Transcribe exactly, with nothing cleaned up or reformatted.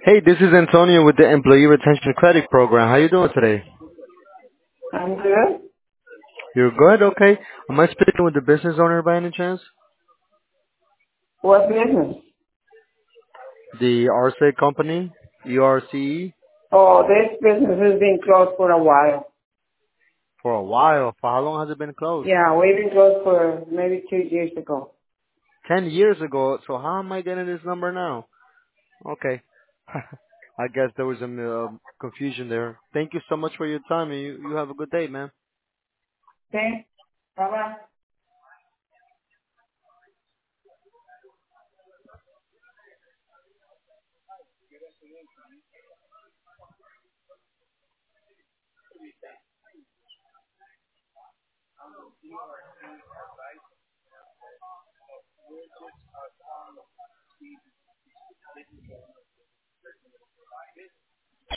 Hey, this is Antonio with the Employee Retention Credit Program. How you doing today? I'm good. You're good? Okay. Am I speaking with the business owner by any chance? What business? The R C E company? E R C E? Oh, this business has been closed for a while. For a while. For how long has it been closed? Yeah, we've been closed for maybe two years ago. Ten years ago. So how am I getting this number now? Okay. I guess there was some uh, confusion there. Thank you so much for your time, and you, you have a good day, man. Okay? Bye-bye.